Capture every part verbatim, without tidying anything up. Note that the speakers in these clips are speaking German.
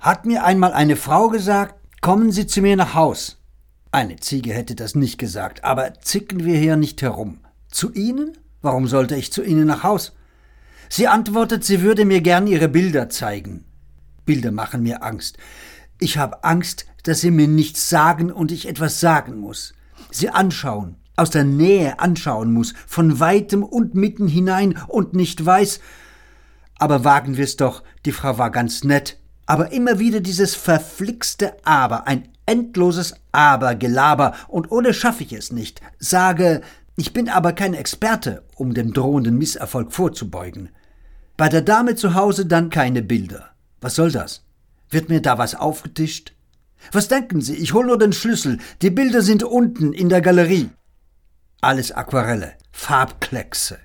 Hat mir einmal eine Frau gesagt, kommen Sie zu mir nach Haus. Eine Ziege hätte das nicht gesagt, aber zicken wir hier nicht herum. Zu Ihnen? Warum sollte ich zu Ihnen nach Haus? Sie antwortet, sie würde mir gern ihre Bilder zeigen. Bilder machen mir Angst. Ich habe Angst, dass sie mir nichts sagen und ich etwas sagen muss. Sie anschauen, aus der Nähe anschauen muss, von weitem und mitten hinein und nicht weiß. Aber wagen wir es doch, die Frau war ganz nett. Aber immer wieder dieses verflixte Aber, ein endloses Aber-Gelaber, und ohne schaffe ich es nicht. Sage, ich bin aber kein Experte, um dem drohenden Misserfolg vorzubeugen. Bei der Dame zu Hause dann keine Bilder. Was soll das? Wird mir da was aufgetischt? Was denken Sie? Ich hol nur den Schlüssel. Die Bilder sind unten in der Galerie. Alles Aquarelle, Farbkleckse.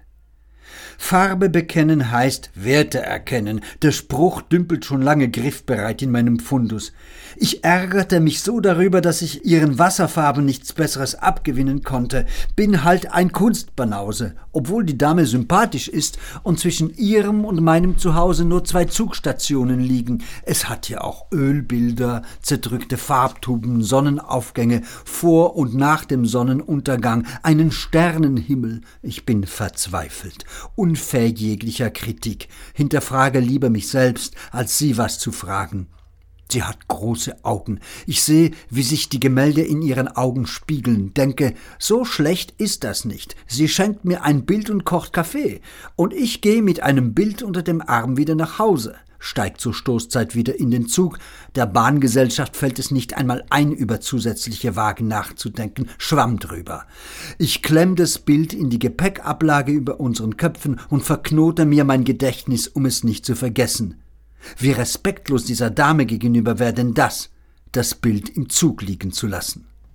Farbe bekennen heißt Werte erkennen. Der Spruch dümpelt schon lange griffbereit in meinem Fundus. Ich ärgerte mich so darüber, dass ich ihren Wasserfarben nichts Besseres abgewinnen konnte. Bin halt ein Kunstbanause, obwohl die Dame sympathisch ist und zwischen ihrem und meinem Zuhause nur zwei Zugstationen liegen. Es hat ja auch Ölbilder, zerdrückte Farbtuben, Sonnenaufgänge, vor und nach dem Sonnenuntergang, einen Sternenhimmel. Ich bin verzweifelt. Unfähig jeglicher Kritik, hinterfrage lieber mich selbst, als sie was zu fragen. Sie hat große Augen. Ich sehe, wie sich die Gemälde in ihren Augen spiegeln, denke, so schlecht ist das nicht. Sie schenkt mir ein Bild und kocht Kaffee. Und ich gehe mit einem Bild unter dem Arm wieder nach Hause. Steigt zur Stoßzeit wieder in den Zug. Der Bahngesellschaft fällt es nicht einmal ein, über zusätzliche Wagen nachzudenken. Schwamm drüber. Ich klemm das Bild in die Gepäckablage über unseren Köpfen und verknote mir mein Gedächtnis, um es nicht zu vergessen. Wie respektlos dieser Dame gegenüber wäre denn das, das Bild im Zug liegen zu lassen.